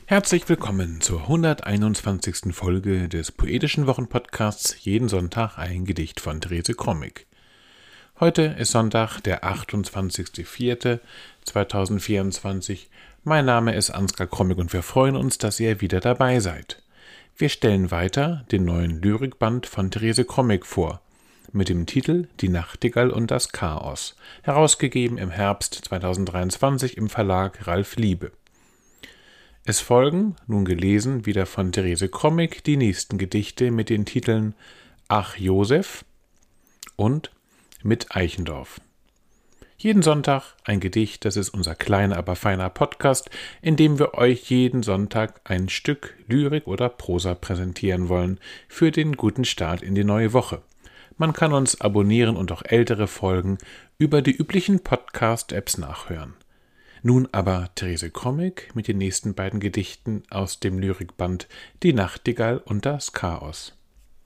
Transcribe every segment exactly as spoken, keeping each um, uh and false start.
Herzlich willkommen zur hunderteinundzwanzigsten Folge des Poetischen Wochenpodcasts Jeden Sonntag ein Gedicht von Therese Krommig. Heute ist Sonntag, der achtundzwanzigster vierte zweitausendvierundzwanzig. Mein Name ist Ansgar Krommig und wir freuen uns, dass ihr wieder dabei seid. Wir stellen weiter den neuen Lyrikband von Therese Krommig vor, mit dem Titel Die Nachtigall und das Chaos, herausgegeben im Herbst zweitausenddreiundzwanzig im Verlag Ralf Liebe. Es folgen, nun gelesen wieder von Therese Krommig, die nächsten Gedichte mit den Titeln Ach Josef und Mit Eichendorff. Jeden Sonntag ein Gedicht, das ist unser kleiner, aber feiner Podcast, in dem wir euch jeden Sonntag ein Stück Lyrik oder Prosa präsentieren wollen für den guten Start in die neue Woche. Man kann uns abonnieren und auch ältere Folgen über die üblichen Podcast-Apps nachhören. Nun aber Therese Krommig mit den nächsten beiden Gedichten aus dem Lyrikband Die Nachtigall und das Chaos.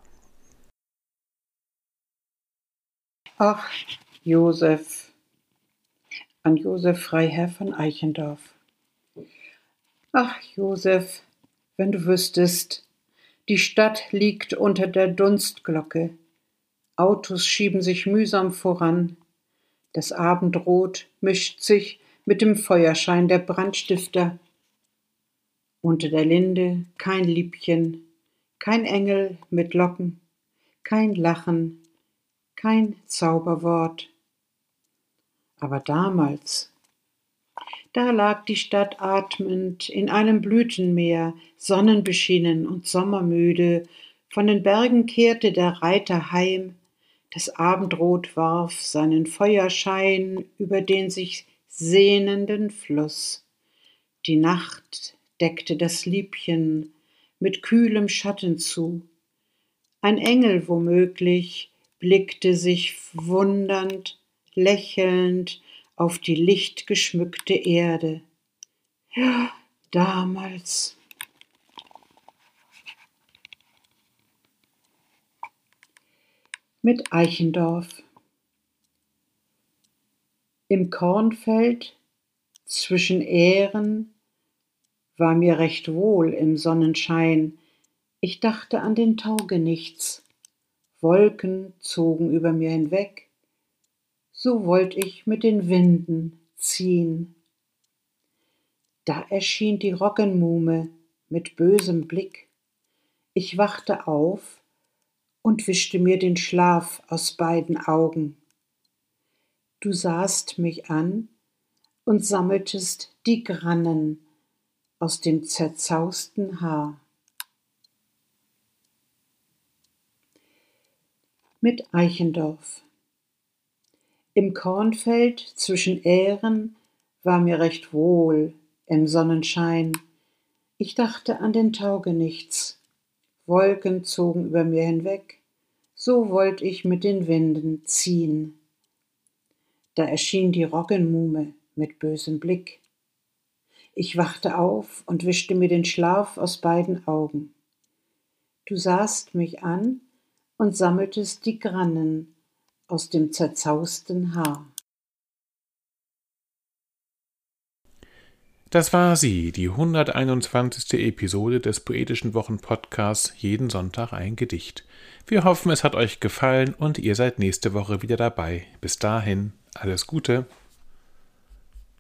Ach, Josef, an Josef Freiherr von Eichendorff. Ach, Josef, wenn du wüsstest, die Stadt liegt unter der Dunstglocke, Autos schieben sich mühsam voran, das Abendrot mischt sich mit dem Feuerschein der Brandstifter. Unter der Linde kein Liebchen, kein Engel mit Locken, kein Lachen, kein Zauberwort. Aber damals, da lag die Stadt atmend in einem Blütenmeer, sonnenbeschienen und sommermüde. Von den Bergen kehrte der Reiter heim, das Abendrot warf seinen Feuerschein über den sich sehnenden Fluss. Die Nacht deckte das Liebchen mit kühlem Schatten zu. Ein Engel womöglich blickte sich wundernd, lächelnd auf die lichtgeschmückte Erde. Ja, damals. Mit Eichendorff. Im Kornfeld zwischen Ähren war mir recht wohl im Sonnenschein. Ich dachte an den Taugenichts. Wolken zogen über mir hinweg, so wollt ich mit den Winden ziehen. Da erschien die Roggenmuhme mit bösem Blick. Ich wachte auf und wischte mir den Schlaf aus beiden Augen. Du sahst mich an und sammeltest die Grannen aus dem zerzausten Haar. Mit Eichendorff. Im Kornfeld zwischen Ähren war mir recht wohl im Sonnenschein. Ich dachte an den Taugenichts. Wolken zogen über mir hinweg, so wollt ich mit den Winden ziehen. Da erschien die Roggenmuhme mit bösem Blick. Ich wachte auf und wischte mir den Schlaf aus beiden Augen. Du sahst mich an und sammeltest die Grannen aus dem zerzausten Haar. Das war sie, die hunderteinundzwanzigste Episode des Poetischen Wochenpodcasts Jeden Sonntag ein Gedicht. Wir hoffen, es hat euch gefallen und ihr seid nächste Woche wieder dabei. Bis dahin, alles Gute.